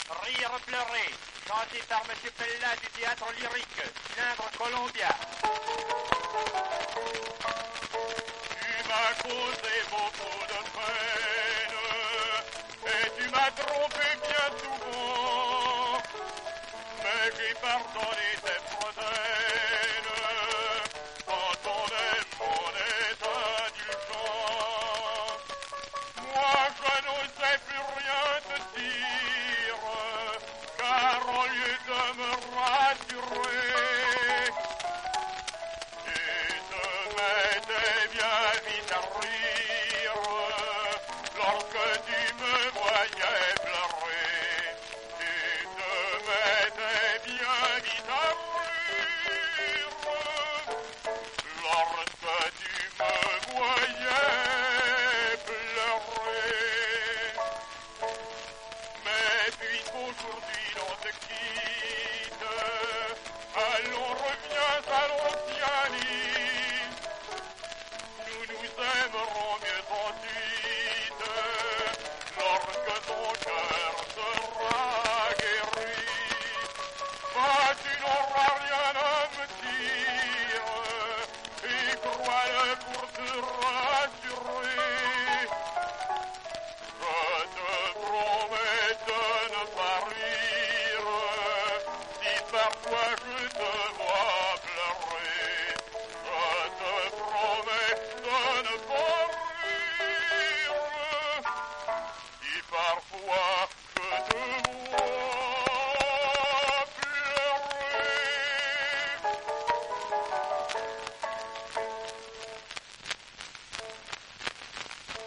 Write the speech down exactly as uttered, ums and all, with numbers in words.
Rire, pleurer, chanté par M. Pella du théâtre lyrique, cylindre Columbia. Tu m'as causé beaucoup de peine, et tu m'as trompé bien souvent, mais j'ai pardonné tes prodaines, quand on aime on est indulgent. Moi je n'osais plus rien te dire, car au lieu de me rassurer, tu te mettais bien vite à rire, lorsque tu me voyais pleurer. Tu te mettais bien vite à rire, lorsque tu me voyais pleurer. Mais puisqu'aujourd'hui l'on te quitte, allons reviens à l'ancien lit. Nous nous aimerons mieux ensuite, lorsque ton cœur sera guéri. Mais tu n'auras rien à me dire, et crois-le pour te rassurer. Je te promets de ne pas rire, si parfois je